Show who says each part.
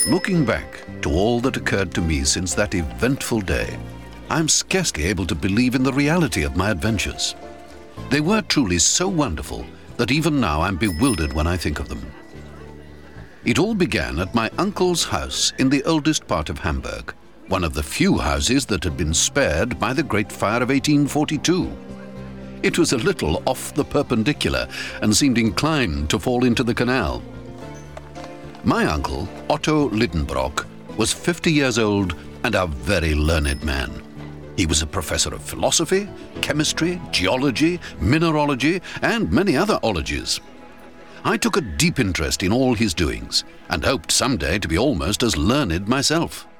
Speaker 1: Looking back to all that occurred to me since that eventful day, I'm scarcely able to believe in the reality of my adventures. They were truly so wonderful that even now I'm bewildered when I think of them. It all began at my uncle's house in the oldest part of Hamburg, one of the few houses that had been spared by the Great Fire of 1842. It was a little off the perpendicular and seemed inclined to fall into the canal. My uncle, Otto Lidenbrock, was 50 years old and a very learned man. He was a professor of philosophy, chemistry, geology, mineralogy, and many other ologies. I took a deep interest in all his doings and hoped someday to be almost as learned myself.